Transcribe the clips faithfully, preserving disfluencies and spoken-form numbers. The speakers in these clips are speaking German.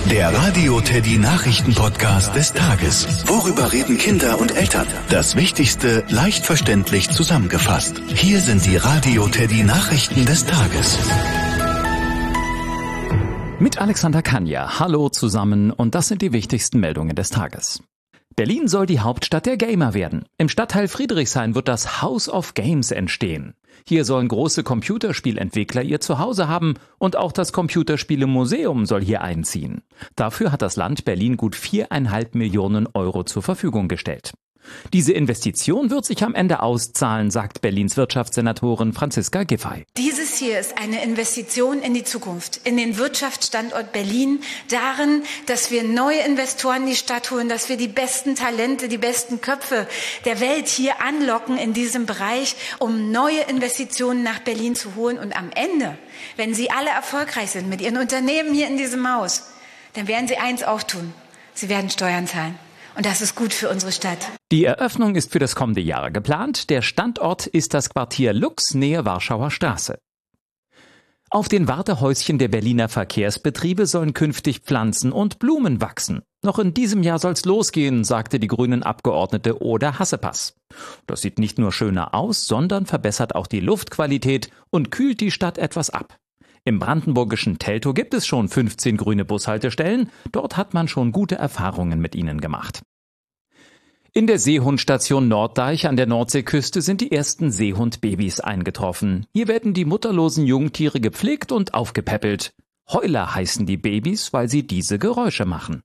Der Radio Teddy Nachrichten-Podcast des Tages. Worüber reden Kinder und Eltern? Das Wichtigste leicht verständlich zusammengefasst. Hier sind die Radio Teddy Nachrichten des Tages. Mit Alexander Kanja. Hallo zusammen und das sind die wichtigsten Meldungen des Tages. Berlin soll die Hauptstadt der Gamer werden. Im Stadtteil Friedrichshain wird das House of Games entstehen. Hier sollen große Computerspielentwickler ihr Zuhause haben und auch das Computerspielemuseum soll hier einziehen. Dafür hat das Land Berlin gut viereinhalb Millionen Euro zur Verfügung gestellt. Diese Investition wird sich am Ende auszahlen, sagt Berlins Wirtschaftssenatorin Franziska Giffey. Dieses hier ist eine Investition in die Zukunft, in den Wirtschaftsstandort Berlin, darin, dass wir neue Investoren in die Stadt holen, dass wir die besten Talente, die besten Köpfe der Welt hier anlocken in diesem Bereich, um neue Investitionen nach Berlin zu holen. Und am Ende, wenn Sie alle erfolgreich sind mit Ihren Unternehmen hier in diesem Haus, dann werden Sie eins auch tun. Sie werden Steuern zahlen. Und das ist gut für unsere Stadt. Die Eröffnung ist für das kommende Jahr geplant. Der Standort ist das Quartier Lux, Nähe Warschauer Straße. Auf den Wartehäuschen der Berliner Verkehrsbetriebe sollen künftig Pflanzen und Blumen wachsen. Noch in diesem Jahr soll's losgehen, sagte die Grünen-Abgeordnete Oda Hassepass. Das sieht nicht nur schöner aus, sondern verbessert auch die Luftqualität und kühlt die Stadt etwas ab. Im brandenburgischen Teltow gibt es schon fünfzehn grüne Bushaltestellen. Dort hat man schon gute Erfahrungen mit ihnen gemacht. In der Seehundstation Norddeich an der Nordseeküste sind die ersten Seehundbabys eingetroffen. Hier werden die mutterlosen Jungtiere gepflegt und aufgepäppelt. Heuler heißen die Babys, weil sie diese Geräusche machen.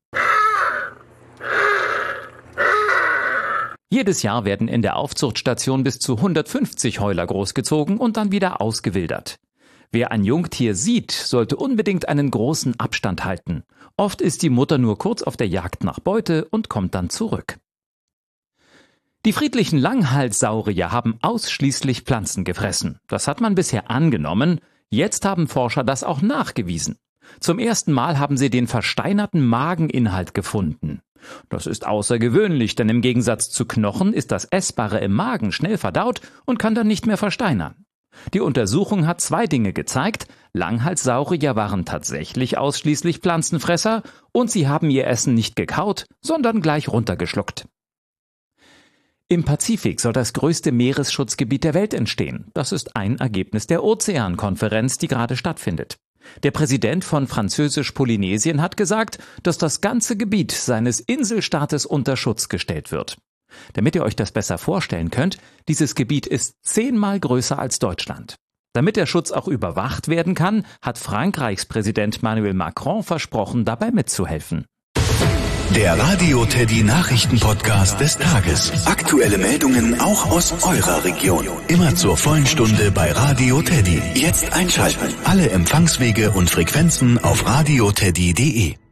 Jedes Jahr werden in der Aufzuchtstation bis zu hundertfünfzig Heuler großgezogen und dann wieder ausgewildert. Wer ein Jungtier sieht, sollte unbedingt einen großen Abstand halten. Oft ist die Mutter nur kurz auf der Jagd nach Beute und kommt dann zurück. Die friedlichen Langhalssaurier haben ausschließlich Pflanzen gefressen. Das hat man bisher angenommen. Jetzt haben Forscher das auch nachgewiesen. Zum ersten Mal haben sie den versteinerten Mageninhalt gefunden. Das ist außergewöhnlich, denn im Gegensatz zu Knochen ist das Essbare im Magen schnell verdaut und kann dann nicht mehr versteinern. Die Untersuchung hat zwei Dinge gezeigt. Langhalssaurier waren tatsächlich ausschließlich Pflanzenfresser und sie haben ihr Essen nicht gekaut, sondern gleich runtergeschluckt. Im Pazifik soll das größte Meeresschutzgebiet der Welt entstehen. Das ist ein Ergebnis der Ozeankonferenz, die gerade stattfindet. Der Präsident von Französisch-Polynesien hat gesagt, dass das ganze Gebiet seines Inselstaates unter Schutz gestellt wird. Damit ihr euch das besser vorstellen könnt, dieses Gebiet ist zehnmal größer als Deutschland. Damit der Schutz auch überwacht werden kann, hat Frankreichs Präsident Emmanuel Macron versprochen, dabei mitzuhelfen. Der Radio Teddy Nachrichten-Podcast des Tages. Aktuelle Meldungen auch aus eurer Region. Immer zur vollen Stunde bei Radio Teddy. Jetzt einschalten. Alle Empfangswege und Frequenzen auf radioteddy punkt de.